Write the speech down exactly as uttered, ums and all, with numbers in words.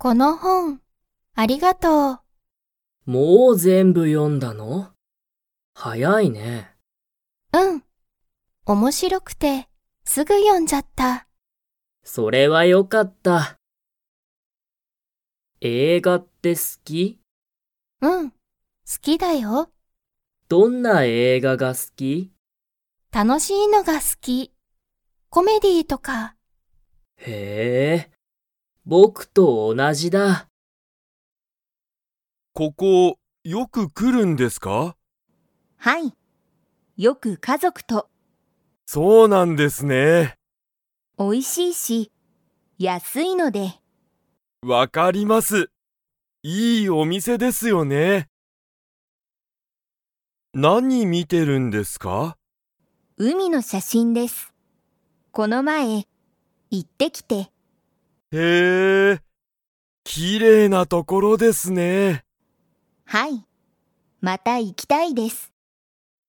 この本、ありがとう。 もう全部読んだの？早いね。 うん。面白くて、すぐ読んじゃった。 それはよかった。映画って好き？ うん。好きだよ。 どんな映画が好き？ 楽しいのが好き。コメディとか。 へえ、僕と同じだ。 ここ、よく来るんですか？ はい。よく家族と。 そうなんですね。 美味しいし、安いので。 わかります。いいお店ですよね。何見てるんですか？ 海の写真です。この前、行ってきて。 へえ、きれいなところですね。 はい。また行きたいです。